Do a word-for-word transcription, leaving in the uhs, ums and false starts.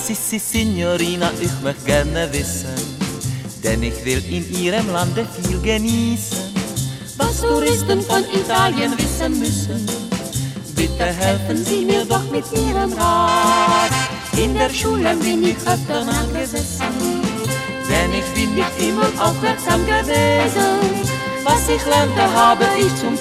si, si, Signorina, ich möchte gerne wissen, denn ich will in Ihrem Lande viel genießen, was Touristen von Italien wissen müssen. Bitte helfen Sie mir doch mit Ihrem Rat. In der Schule bin ich öfter nachgesessen, denn ich bin nicht immer aufmerksam gewesen. Was ich lernte, habe ich zum